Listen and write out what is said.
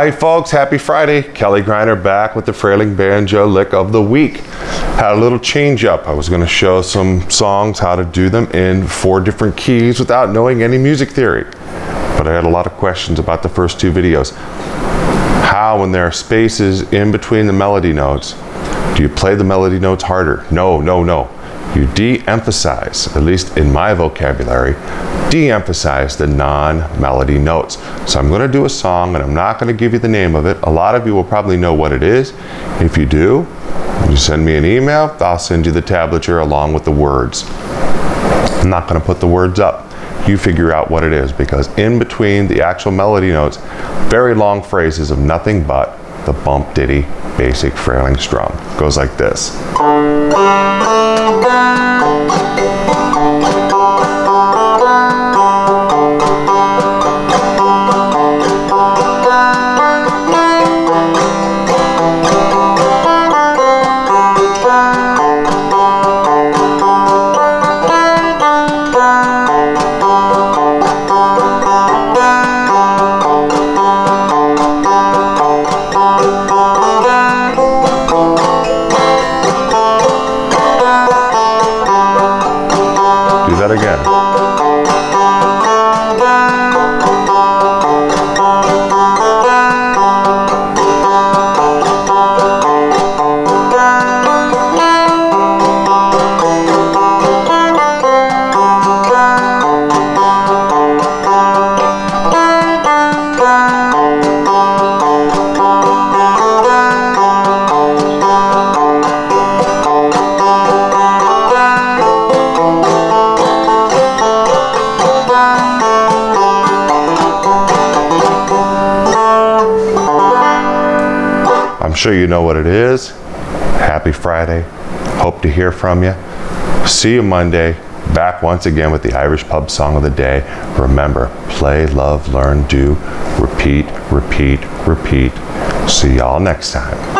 Hi folks, happy Friday. Kelly Griner back with the Frailing Banjo Lick of the Week. Had a little change up. I was going to show some songs, how to do them in 4 different keys without knowing any music theory. But I had a lot of questions about the first 2 videos. How, when there are spaces in between the melody notes, do you play the melody notes harder? No. You de-emphasize, at least in my vocabulary, de-emphasize the non-melody notes. So I'm going to do a song and I'm not going to give you the name of it. A lot of you will probably know what it is. If you do, you send me an email, I'll send you the tablature along with the words. I'm not going to put the words up. You figure out what it is, because in between the actual melody notes, very long phrases of nothing but the bump ditty basic frailing strum. Goes like this. Do that again. I'm sure you know what it is. Happy Friday. Hope to hear from you. See you Monday. Back once again with the Irish Pub Song of the Day. Remember, play, love, learn, do, repeat, repeat, repeat. See y'all next time.